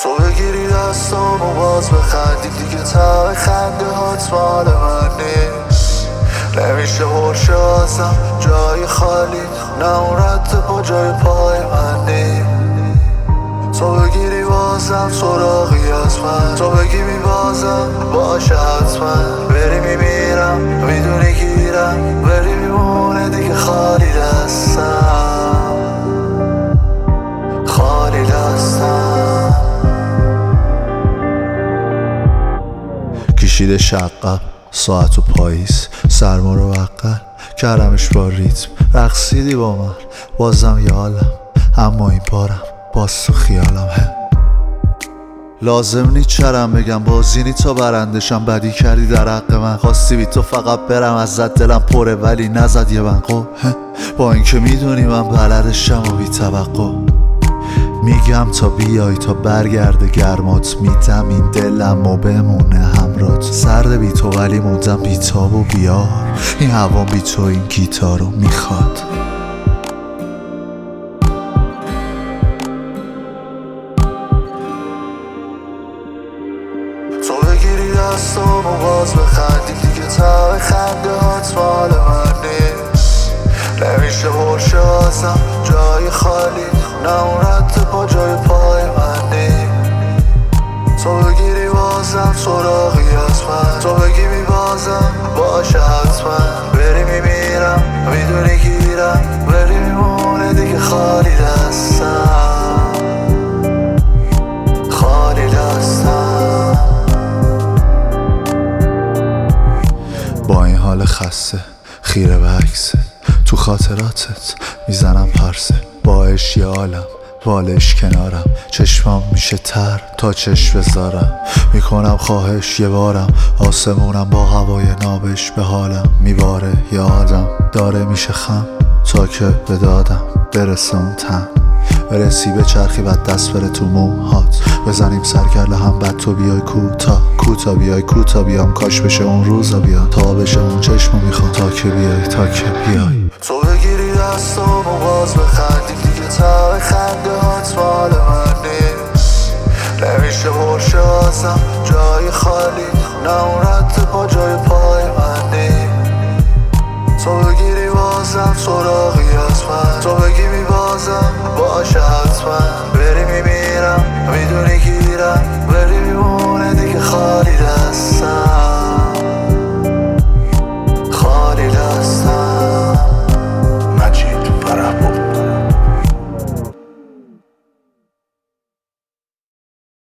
تو بگیری دستام و باز بخندی دیگه ته خنده هات مال من نیست. نمیشه برشه ازم جای خالی، نه اون رد پا جای پای من نیست. تو بگیری بازم سراغی از من، تو بگی میبازم باشه حتما. بری میمیرم میدونی گیرم، بری میمونه دیگه خالی دستم، خالی دستم. کشیده شقم ساعت و پاییز، سرما رو بغل کردمش با ریتم. رقصیدی با من بازم یالم، اما این بارم باز تو خیالم. لازم نی چرم بگم بازی نی تا برندشم. بدی کردی در حق من، خواستی بی تو فقط برم ازت، دلم پره ولی نزد یه بنقو. با اینکه میدونی من بلدشم و بی توقع میگم تا بیای تا برگرده گرمات. میدم این دلم و بمونه همرات، سرد بی تو ولی موندم بی تاب و بیار. این هوا بی تو این گیتارو میخواد. تو بگیری دستام و باز بخندی دیگه ته خنده هات مال من نیست. نمیشه برشه ازم جای خالی، نه اون رد پا جای پای من نیست. تو بگیری بازم سراغی از من، تو بگی میبازم باشه حتما. بری میمیرم میدونی گیرم، بری میمونه دیگه خالی دستم، خالی دستم. با این حال خسته خیره به عکسه، تو خاطراتت میزنم پرسه. باش یه عالم بالش کنارم، چشمام میشه تر تا چشم بذارم. میکنم خواهش یه بارم، آسمونم با هوای نابش به حالم میباره. یه آدم داره میشه خم تا که به دادم برسه اون تن. برسی به چرخی بعد دست بره تو موهات، بزنیم سرکله هم بعد تو بیای کوتا کوتا بیای کوتا بیام. کاش بشه اون روزا بیا تا بشه اون چشمو میخوام، تا که بیای تا که بیای. تو بگیری دستام و باز بخندی دیگه ته خنده هات مال من نیست. نمیشه برشه ازم جای خالی، نه اون رد پا جای پای من نیست. تو بگیری بازم سراغی از من، تو بگی